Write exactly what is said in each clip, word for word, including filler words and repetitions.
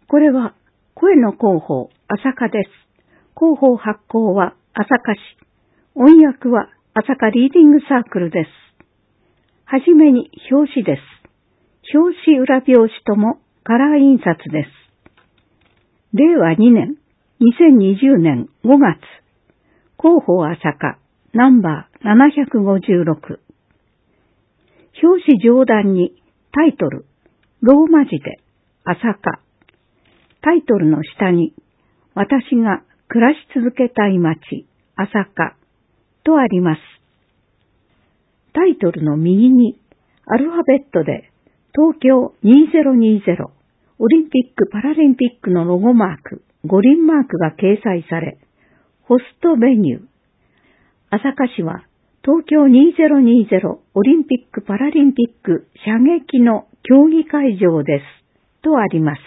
これは声の広報、朝霞です。広報発行は朝霞市。音訳は朝霞リーディングサークルです。はじめに表紙です。表紙裏表紙ともカラー印刷です。れいわにねん、にせんにじゅうねんごがつ、広報朝霞ナンバーななひゃくごじゅうろく。表紙上段にタイトル、ローマ字で朝霞。タイトルの下に私が暮らし続けたい街、朝霞とあります。タイトルの右にアルファベットで東京にせんにじゅうオリンピック・パラリンピックのロゴマーク、五輪マークが掲載され、ホストベニュー。朝霞市は東京にせんにじゅうオリンピック・パラリンピック射撃の競技会場ですとあります。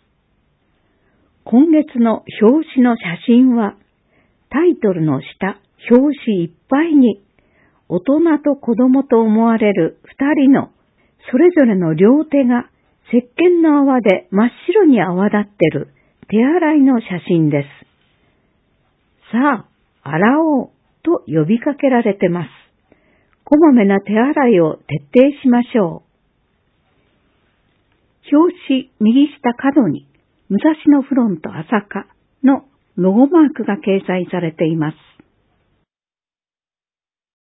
今月の表紙の写真はタイトルの下、表紙いっぱいに大人と子供と思われる二人のそれぞれの両手が石鹸の泡で真っ白に泡立ってる手洗いの写真です。さあ、洗おうと呼びかけられてます。こまめな手洗いを徹底しましょう。表紙右下角に武蔵野フロント朝霞のロゴマークが掲載されています。